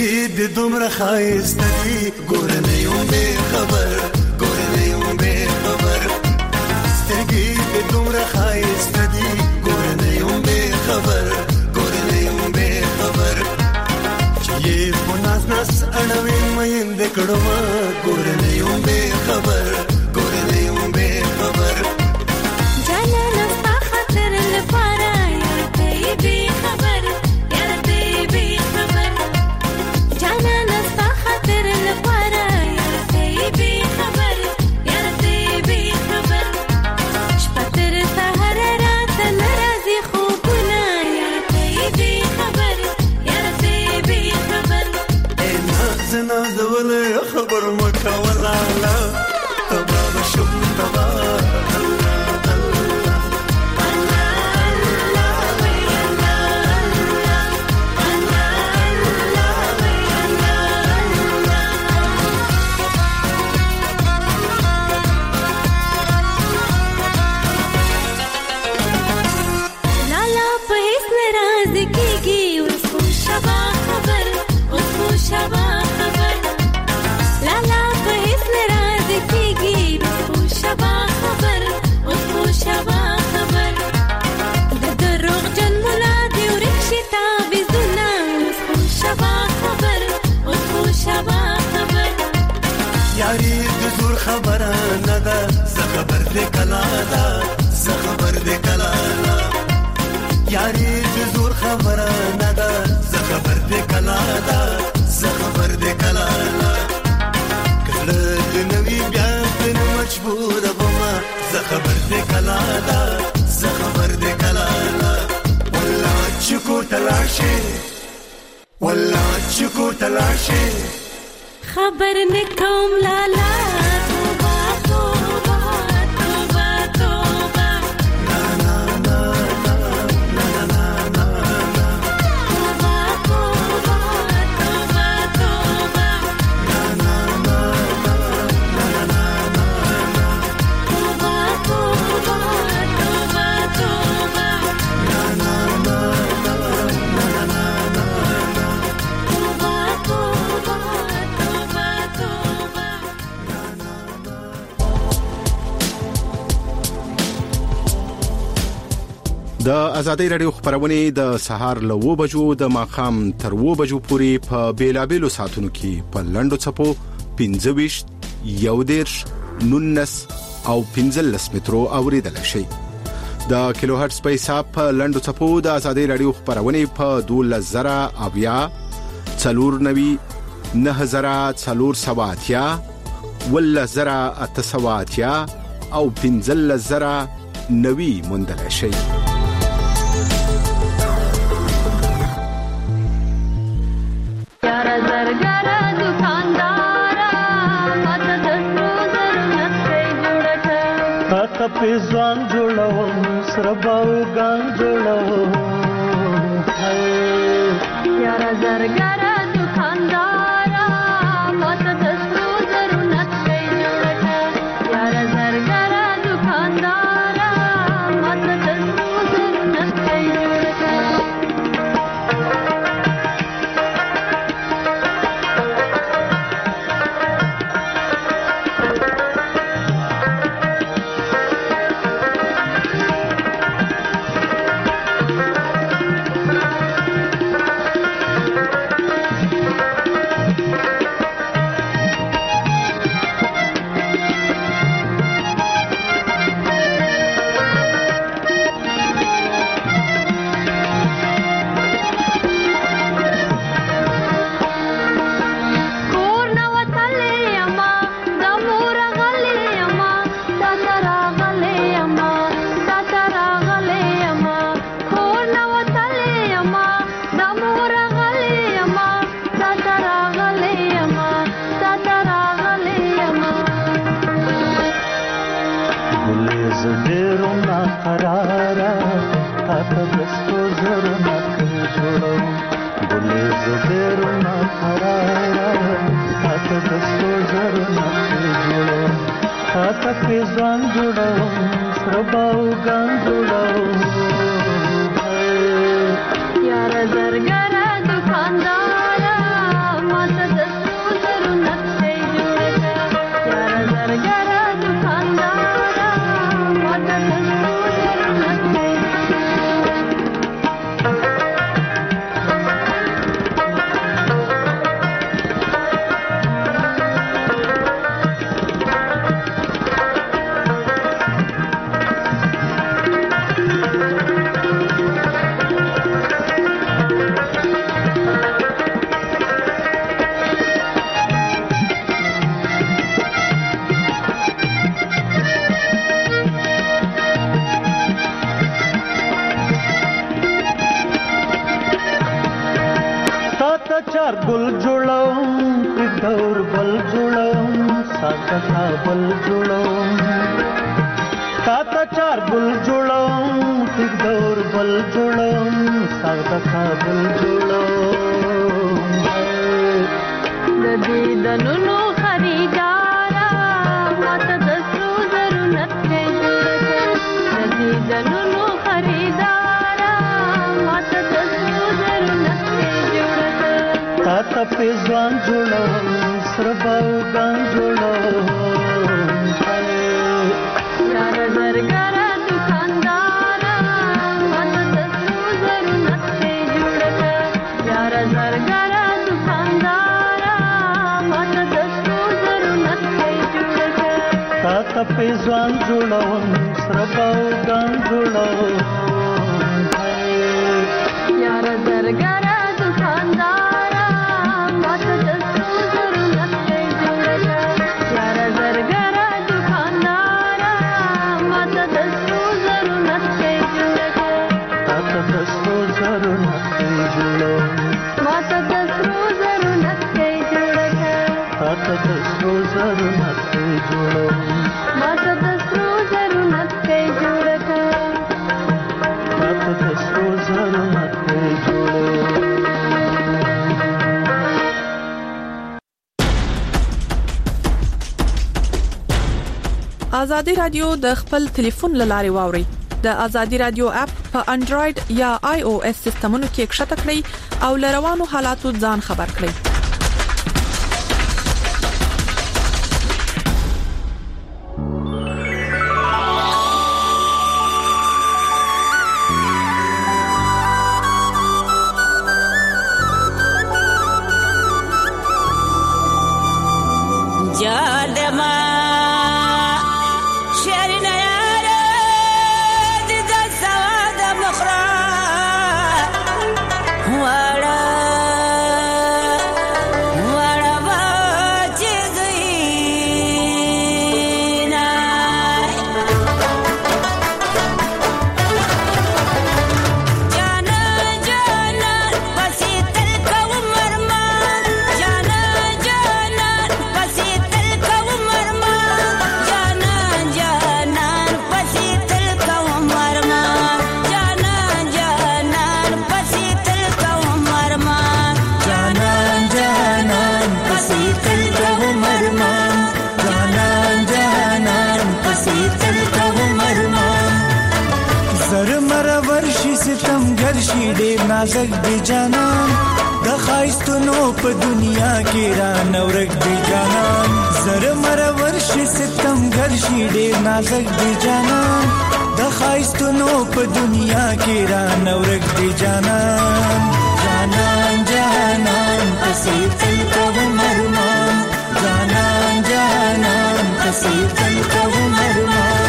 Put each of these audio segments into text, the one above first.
سترګې د دومره ښایسته دي ګور نه یم بې خبر ګور نه یم بې خبر سترګې د دومره ښایسته دي ګور نه یم بې خبر ګور نه یم بې خبر چې یې په ناز ناز اړوې مین د کړمه ګور نه یم بې خبر ګور نه یم بې خبر جانانه ستا خاطر لپاره یار ته یې بې خبر یار ته یې بې خبر جانانه ستا خاطر لپاره یار ته یې بې خبر یار ته یې بې خبر شپه تر سهاره راته نه راځي خوبونه یار ته یې بې خبر یار ته یې بې خبر ناز نازول خبر مه کوه لاله تبا به شم تبا یاری د زور خبره نه ده زه خبر دې کلا ده زه خبر دې کلا ده یاری د زور خبره نه ده زه خبر دې کلا ده زه خبر دې کلا ده کله د نوی بیا د مجبور بما زه خبر دې کلا ده زه خبر دې کلا ده والله چکو تلاشي والله چکو تلاشي خبر نکوم لالا توبه توبه توبه توبه نا نا نا نا نا نا نا نا توبه توبه توبه توبه نا نا نا نا نا نا نا توبه توبه توبه توبه نا نا نا نا نا نا نا توبه توبه د ازادۍ رادیو خبرونه د سهار له 2 بجو د ماخام تر 2 بجو پورې په بیلابېلو ساعتونو کې په لنډو چپو 25 19 او 15 مترو اوریدل شي د کیلو هرتز په حساب په لنډو چپو د ازادۍ رادیو خبرونه په 2000 اویا 490 9000 ولزرا اتصواتیا او 15 نوی مندل شي پیزوان جوړوم سرباو ګان جوړوم یار زرګر دکاندار ماته د سرو زرو نقشې جوړه یار زرګر دکاندار ماته د سرو زرو نقشې جوړه پیزوان جوړوم سرباو ګان جوړوم یار زرګر دکاندار چار گل جوړوم پردور بل جوړوم ساته کابل جوړوم تاته چار گل جوړوم پردور بل جوړوم ساته کابل جوړوم د دې دنونو خریدارا ماته د سرو زرو نڅکې جوړه کړه د دې دنونو خریدارا ماته د سرو زرو نڅکې جوړه کړه تاته په ځوان جوړوم سرباو ګان جوړوم یار زرګرا دکاندارا ماته د سرو زرو نڅکې جوړه کړه یار زرګرا دکاندارا ماته د سرو زرو نڅکې جوړه کړه تاته په ځوان جوړوم سرباو ګان جوړوم یار زرګرا دکاندارا ماته د سرو زرو نڅکې جوړه کړه یار زرګرا دکاندارا ماته د سرو زرو نڅکې جوړه کړه تاته د سرو زرو نڅکې جوړوم ماته د سرو زرو نڅکې جوړه کړه تاته د سرو زرو نڅکې جوړوم ماته د سرو زرو نڅکې جوړه کړه تاته د سرو زرو نڅکې جوړوم ازادي رادیو د خپل ټلیفون لارې واوري د ازادي رادیو اپ په انډراید یا آی او اس سیستمونو کې ښکته کړئ او لروانو حالاتو ځان خبر کړئ نازک دی جانان د خایستونو په دنیا کې را نورک دی جانان زر مرور شي ستم ګرشي ډېر نازک دی جانان د خایستونو په دنیا کې را نورک دی جانان جانان جانان پسې تل کوم ارمان جانان جانان پسې تل کوم ارمان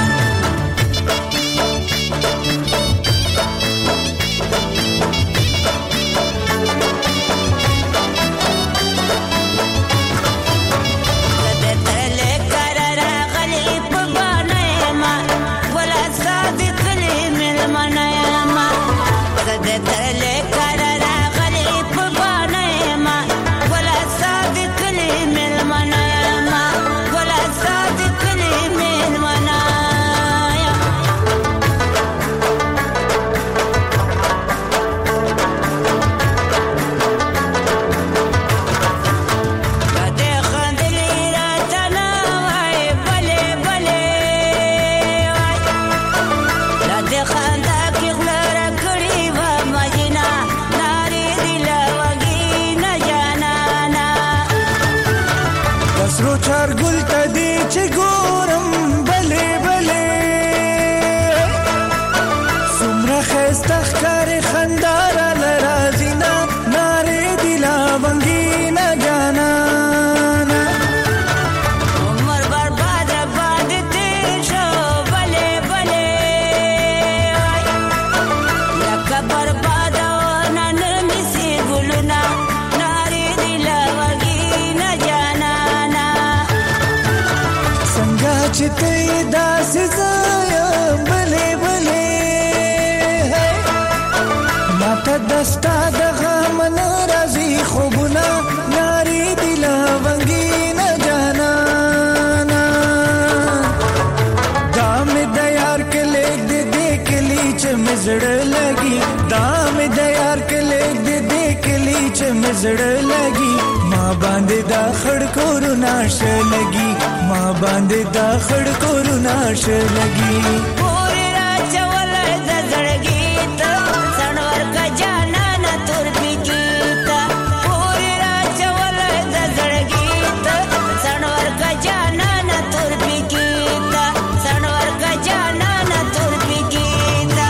دستا د غم ناراضي خوبونه ناری دلا ونګین جانانا دام د یار کله دې کلی چې مزړه لګي دام د یار کله دې کلی چې مزړه لګي ما باندې دا خړ کورونه شه لګي ما باندې دا خړ کورونه شه لګي پورې راچول د زړګي ته څنور کا جانا نه تور بګیتا پورې راچول د زړګي ته څنور کا جانا نه تور بګیتا څنور کا جانا نه تور بګیتا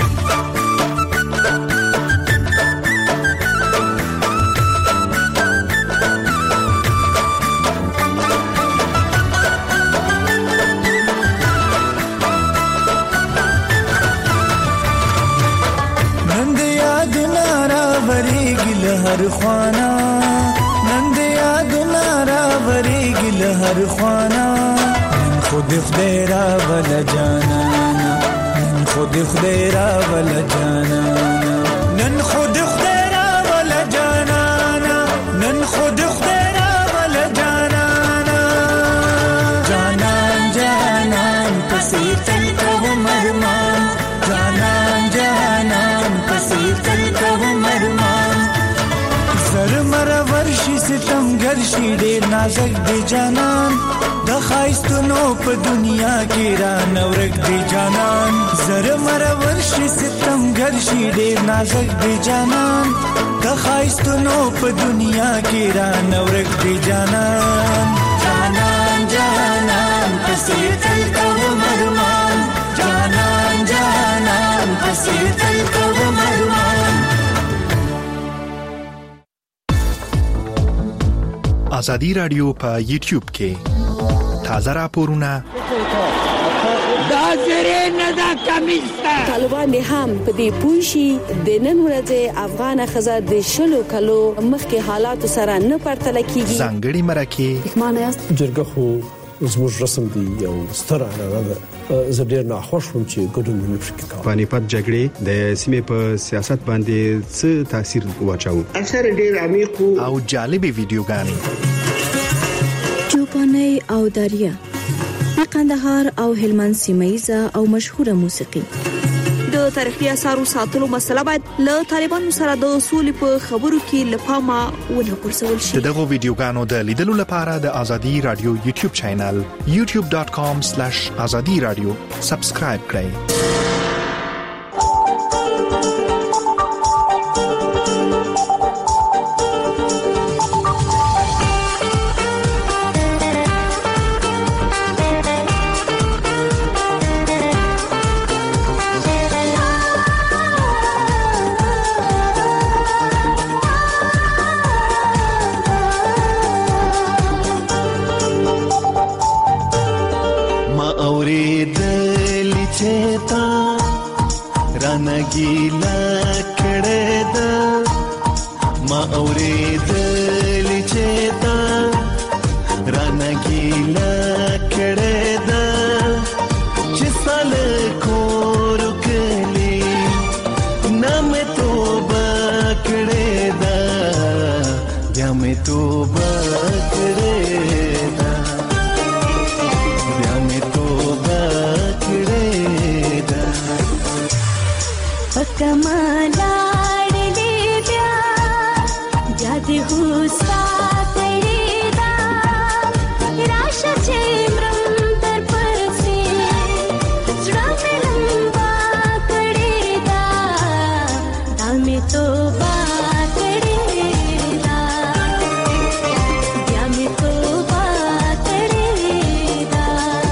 هر خوانا نند یادونه را وریږي له هر خوانا نن خود خدای را ول جانانا نن خود خدای را ول جانانا نن خود خدای را ول جانانا نن خود خدای را ول جانانا جانان جانان پسې تل کوم ارمان جانان جانان پسې تل کوم ارمان زر مر ورشي ستم ګرشي ډېر نازک دی جانان د خایستونو په دنیا کې را نورک دی جانان زر مر ورشي ستم ګرشي ډېر نازک دی جانان د خایستونو په دنیا کې را نورک دی جانان جانان جانان پسې تل کوم ارمان جانان جانان پسې تل کوم ارمان آزادی رادیو په یوټیوب کې تازه راپورونه طالبان دې هم په دې پوښي د نن ورځې افغان خزر د شلو کلو مخکې حالات سره نه پرتل کیږي ځانګړي مرکه معنی جرګه خو زموږ رسم دی یو ستر اړه ده زه ډېر ناخوښ وم چې ګډون نه شي کېدای پانیپت جګړې د سیمې په سیاست باندې څه تاثیر واچاو اثر ډېر عمیق او جالبي ویډیوګانې چوپاني او دریا د قندهار او هلمند سیمایزه او مشهوره موسیقي د تاریخي اثارو ساتلو مسله باید له طالبانو سره د اصول په خبرو کې لپاره ونه پرسول شي دغه ویډیوګانو د لیدلو لپاره د ازادي رادیو یوټیوب چینل youtube.com/azadiradio سبسکرایب کړئ گیلا کړه دا ما اورېدل چې تا رانه گیلا کړه دا چې سال کور کلی نام توبه کړه دا بیا مې توبه کړه دا بیا مې توبه کړه دا کمالا ډلې بیا جادي هوسا کړې دا راشه چې مرم تر پرسي زړه مې لمبا کړې دا مې توبه کړې دا بیا مې توبه کړې دا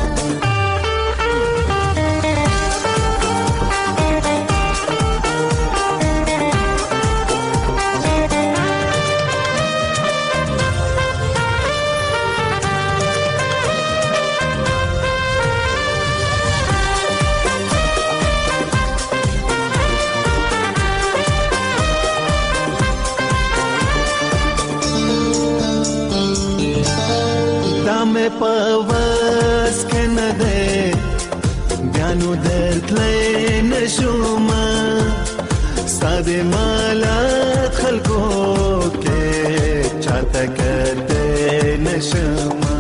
مې پواز کنه ده بیانو درتلې نشوم ساده مالات خلکو کې حرکت نشما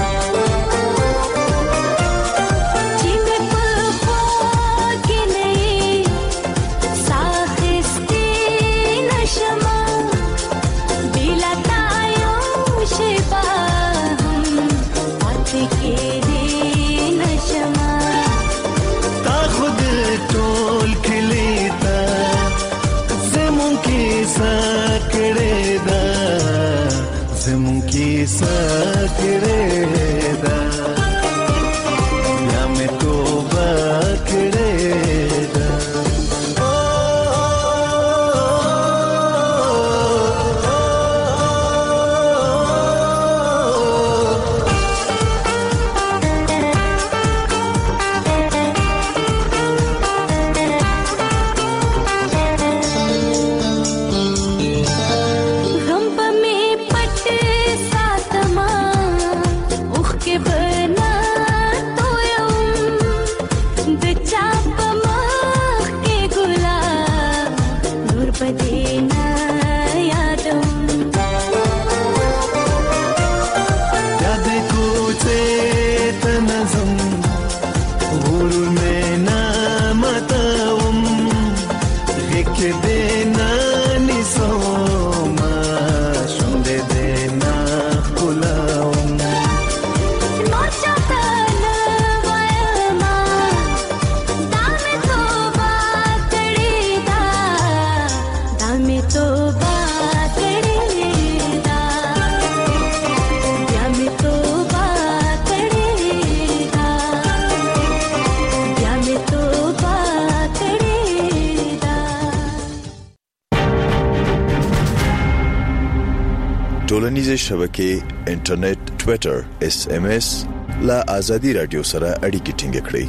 ټولنیزې شبکې انټرنیټ ټوئیټر SMS لا آزادي رادیو سره اړیکې ټینګ کړئ.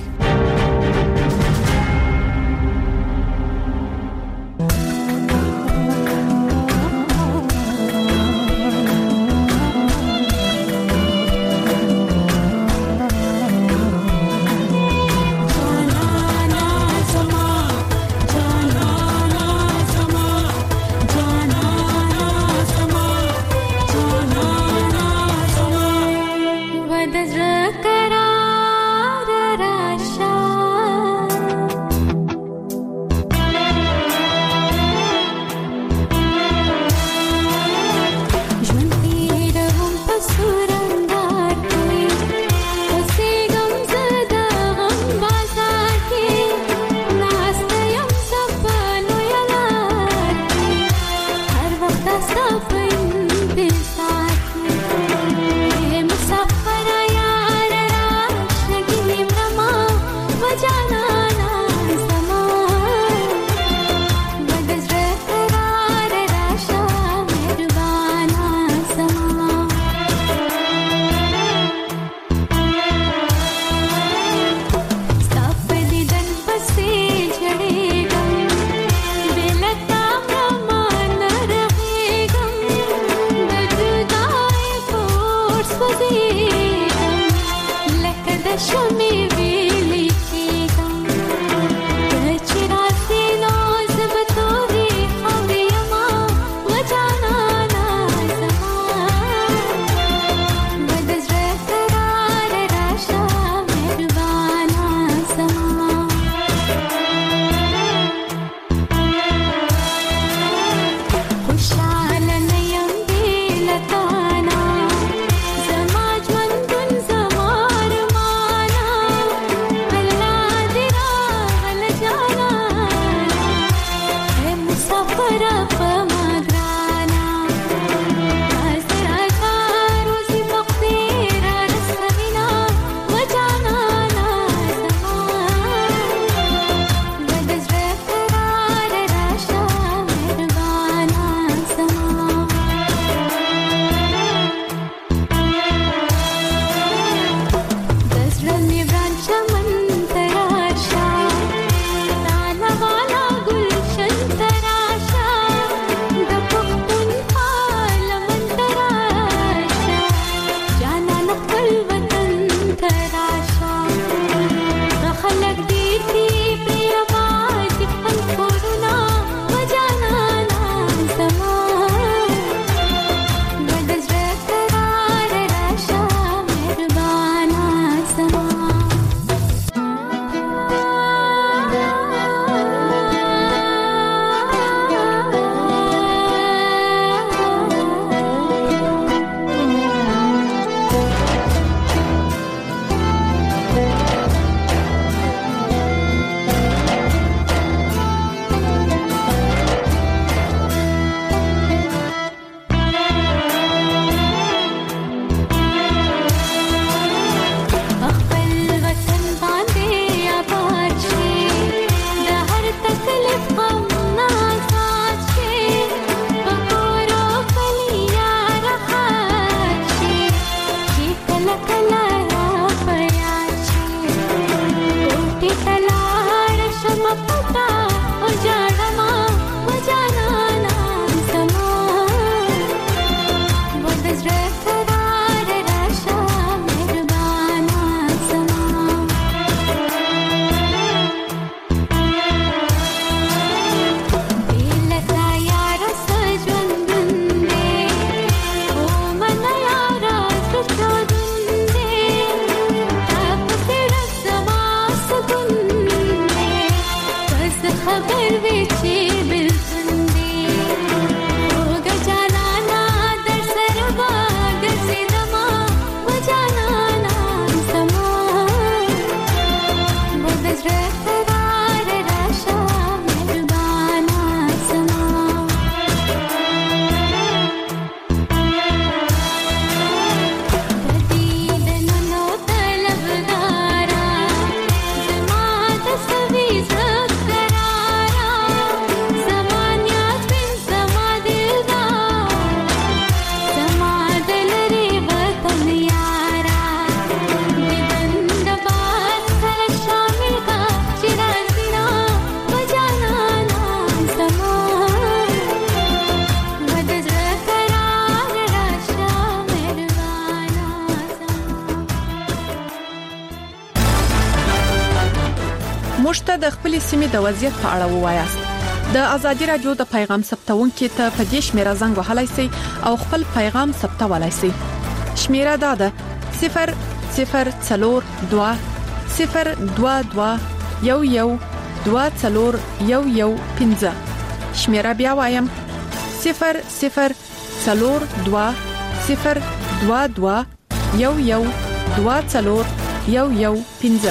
مشته د خپل سیمې د وضعیت په اړه ووایاست. د ازادي رادیو د پیغام ثبتونکو ته په دې شمیره زنګ وهلای شئ او خپل پیغام ثبتولای شئ. شمیره دا ده 0042 022 112415. شمیره بیا وایم 0042 022 112415.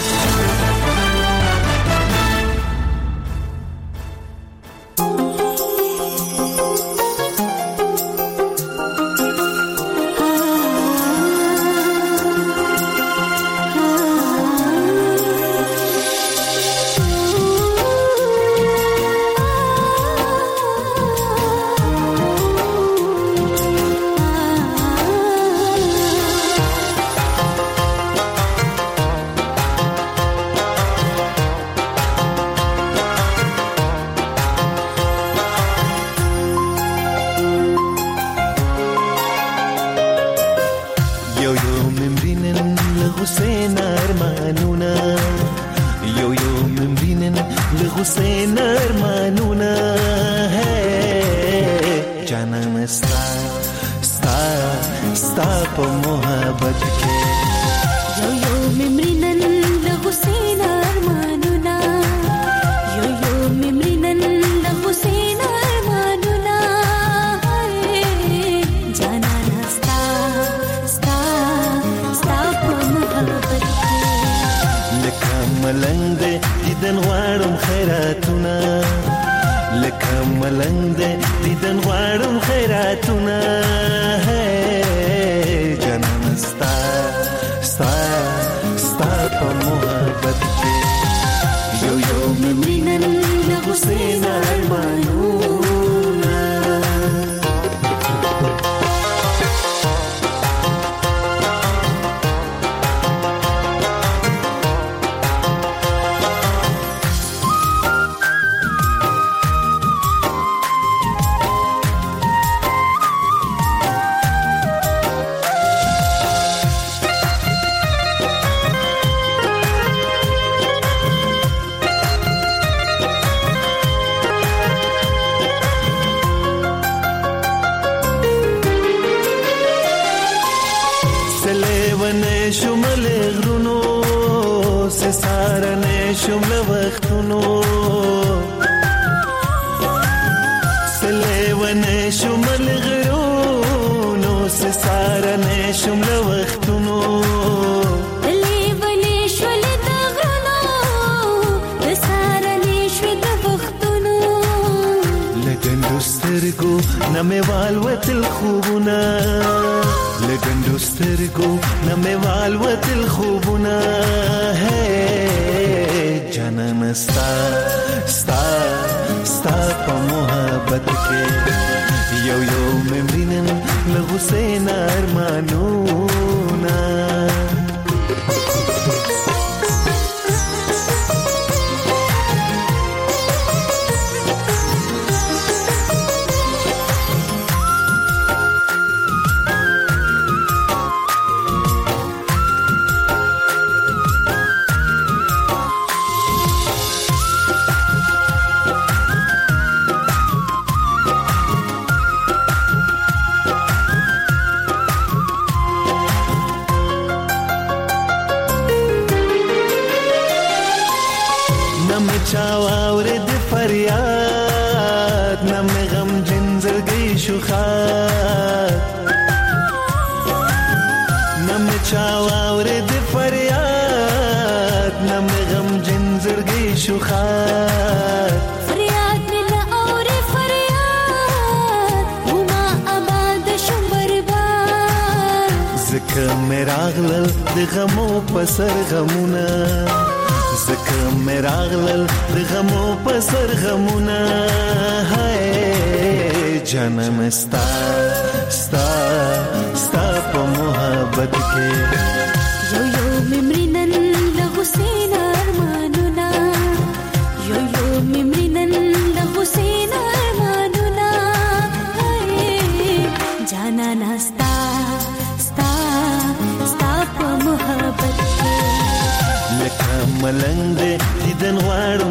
ملنګ دې دیدن غواړم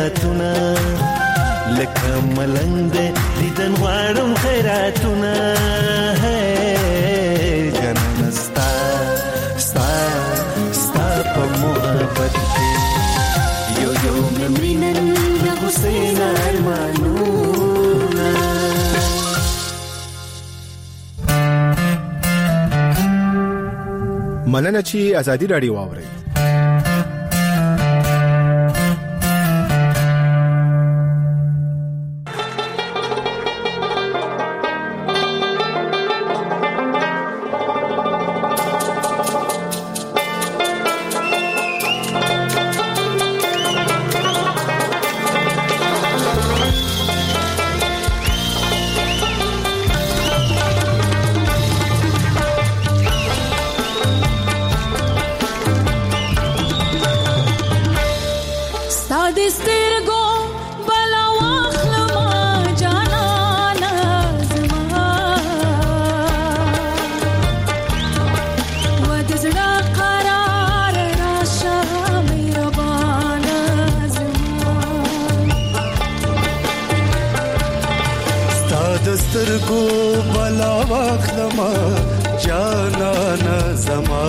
خیراتونه لکه ملنګ دې لیدن غواړم خیراتونه جنان ستا ستا ستا په محبت کې یو یو مینن د حسین ارمانونه مننه چې ازادي رادیو واوري. دسترګو بلا واخلما جانان زما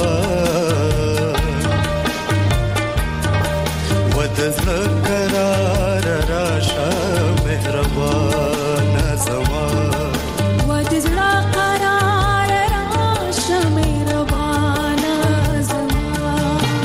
ودزل قرار راشه مهربان زما ودزل قرار راشه مهربان زما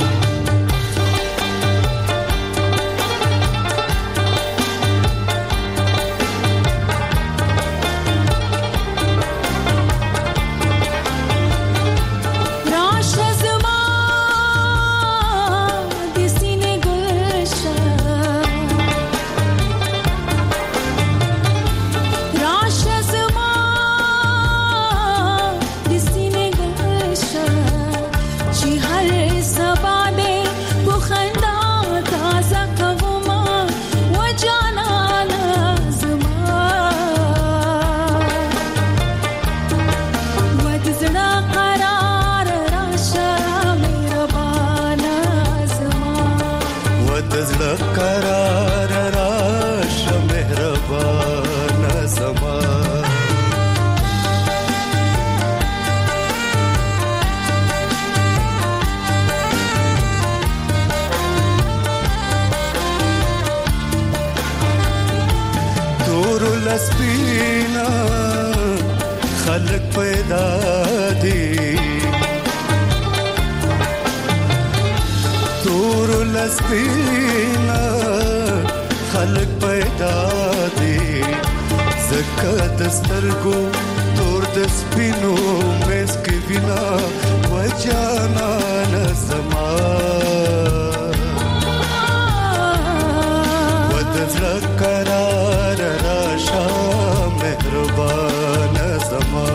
قرار راشه مهربان زما تور لسپینا خلق پیدا دی تور لسپینا خلق پیدا دی زکه دسترګو تور د سپینو مس کې وینا و جانان زما ودزل قرار راشه مهربان زما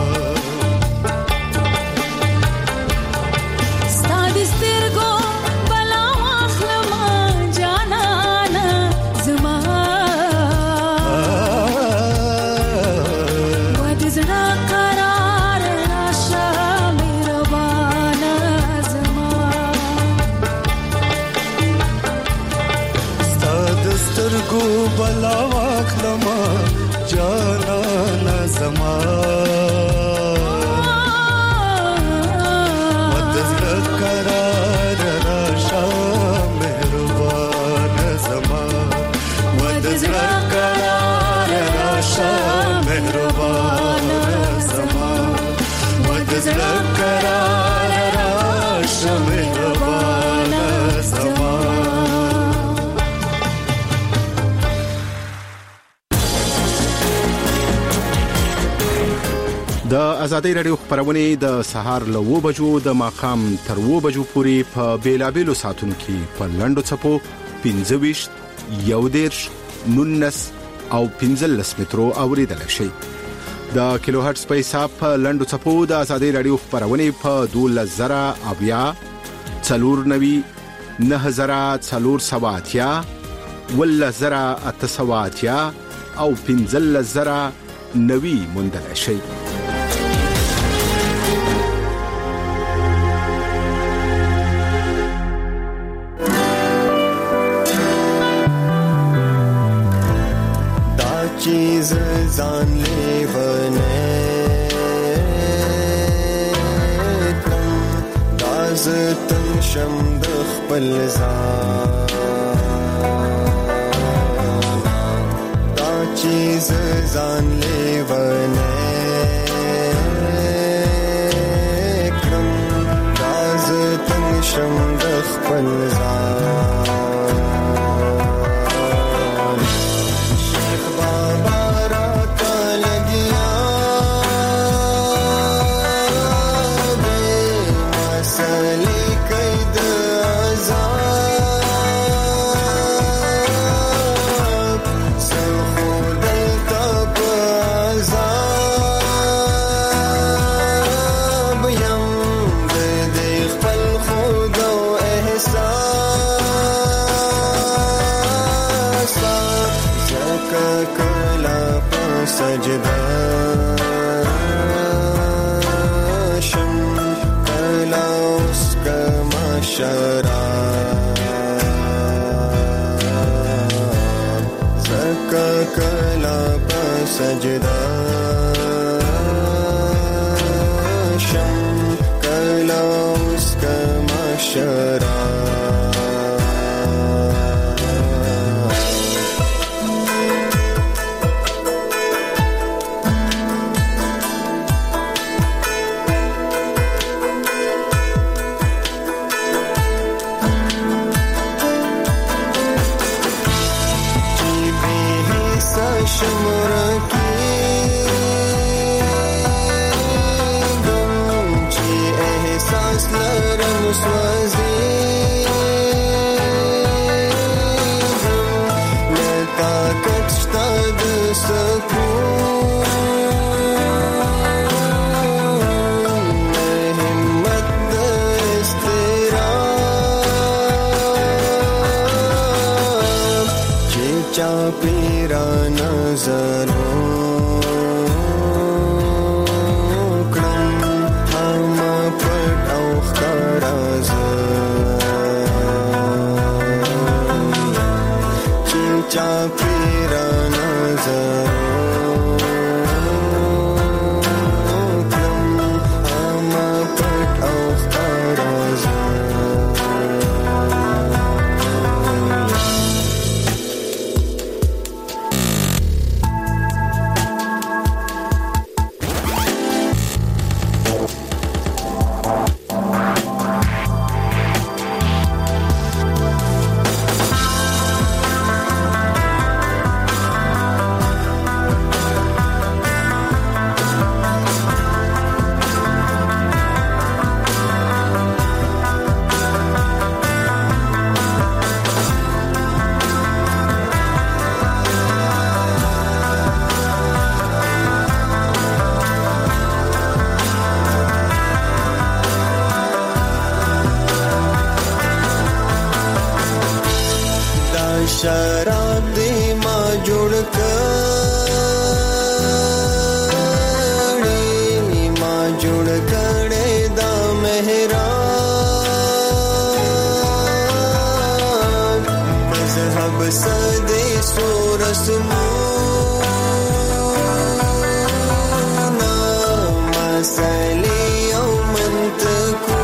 بلا واخلما جانان زما ودزل قرار راشه مهربان زما ودزل قرار راشه مهربان زما ودزل قرار راشه مهربان زما د ازادي رادیو خبرونه د سهار له 2 بجو د ماقام تر 2 بجو پورې په بیلابېلو ساتونو کې په لندو چپو 25 یودېرش 19 او 15 مترو اوریدل شي. د کیلو هرتز په حساب په لندو چپو د ازادي رادیو خبرونه په 12000 اویا 490 9470 ولزرا اتصواتیا او 15000 نوی مندل شي. ځان لیونه کړم دا زه تنګ شم د خپل ځان دا چیز ځان لیونه کړم دا زه تنګ شم د خپل ځان سجدا شم کلا اس کا مشرا زکا کلا پا سجدا شم کلا اس کا مشرا شراب دی ما جوړ کړي ما جوړ کړي دا محراب مذهب سدي سورسمو نا مسالي او منطقو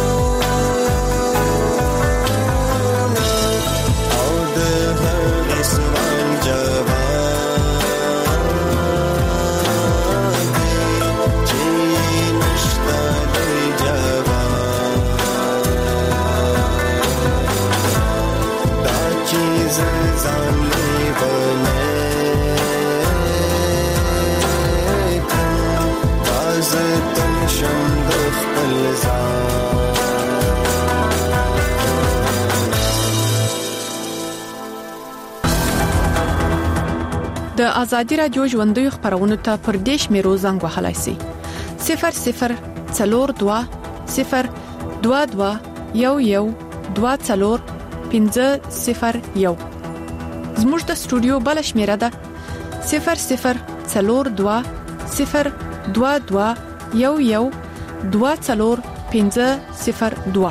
د ازادي رادیو ژوندۍ خبرونه ته پر دیش میرو زنګ وهلای شي 00 42 022 11 24 501 زموږ د استودیو بل شمیره ده 00 42 022 11 24 502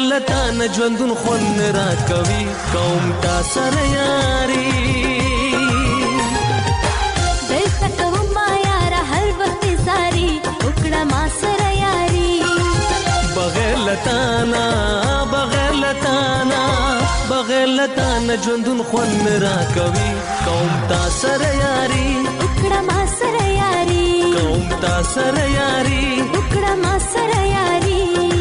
بغیر تا نه ژوندون خون را کوي کوم تا سره یاري دلته کوم یار هر وخت ساري وکړه ما سره یاري بغیر لتانا ژوندون خون را کوي کوم تا سره یاري وکړه ما سره یاري کوم تا سره یاري وکړه ما سره یاري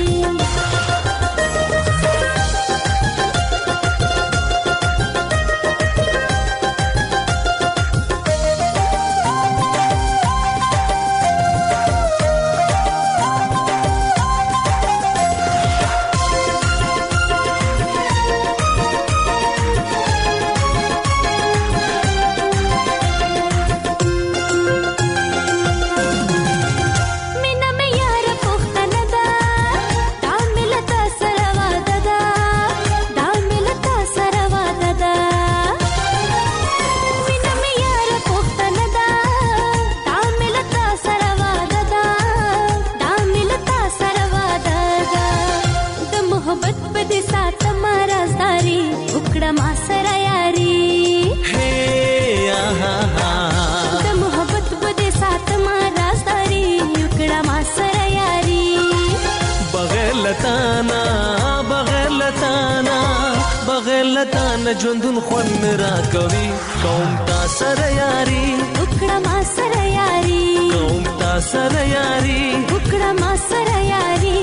ژوندون خون را کوي کوم تا سره یاري وکړه ما سره یاري کوم تا سره یاري وکړه ما سره یاري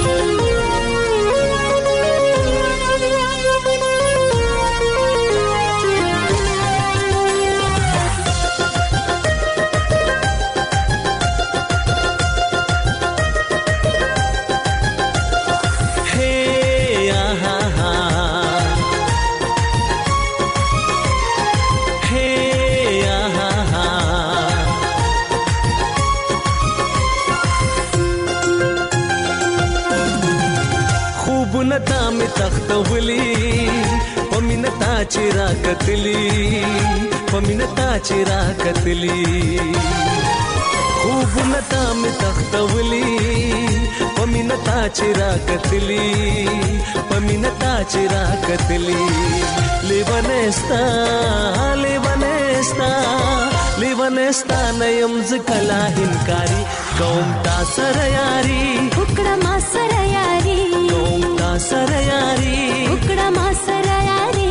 نتا می تختولی پمینتا چیرا کتلی پمینتا چیرا کتلی خوب نتا می تختولی پمینتا چیرا کتلی پمینتا چیرا کتلی لیونستا لیونستا لیونستا نیم زکلا هنکاری کوم تا سره یاري وکړه ما سره یاري کوم تا سره یاري وکړه ما سره یاري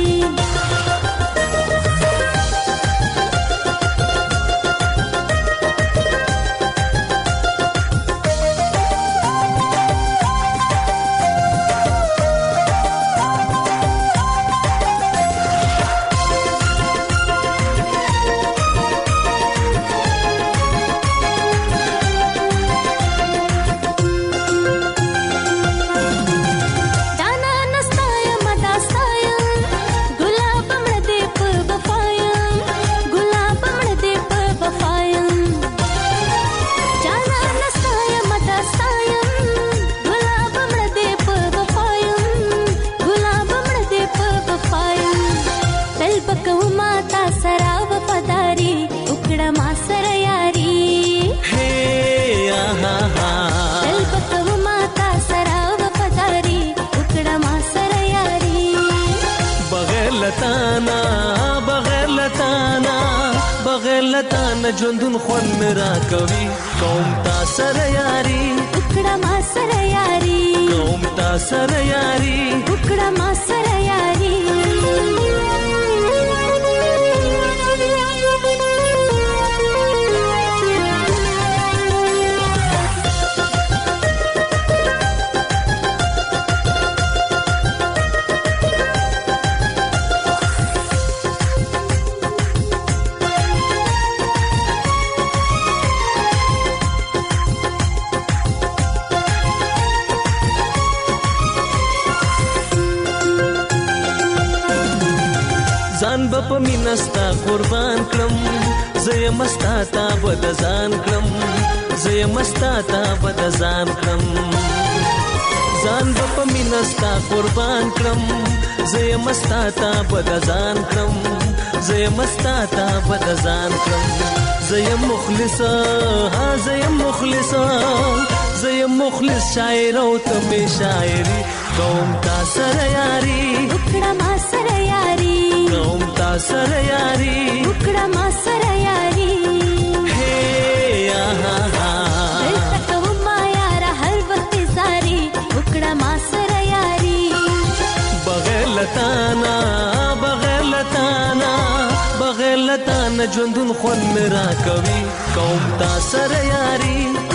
ژوندون خون را کوي کوم تا سره یاري وکړه ما سره یاري کوم تا سره یاري وکړه ما سره یاري ځان په مینستا قربان کړم زه مستا تا بد ځان کړم زه مستا تا بد ځان کړم ځان په مینستا قربان کړم زه مستا تا بد ځان کړم زه مستا تا بد ځان کړم زه مخلص ها زه مخلص زه مخلص شاعر او ته می شاعري کوم تا سره یاري وکړه ما سره یاري کوم تا سره یاري وکړه ما سره یاري هي آها ها دلته کوم ما یار هر وخت ساري وکړه ما سره یاري بغیر لتانا ژوندون خون مرا کوي کوم تا سره یاري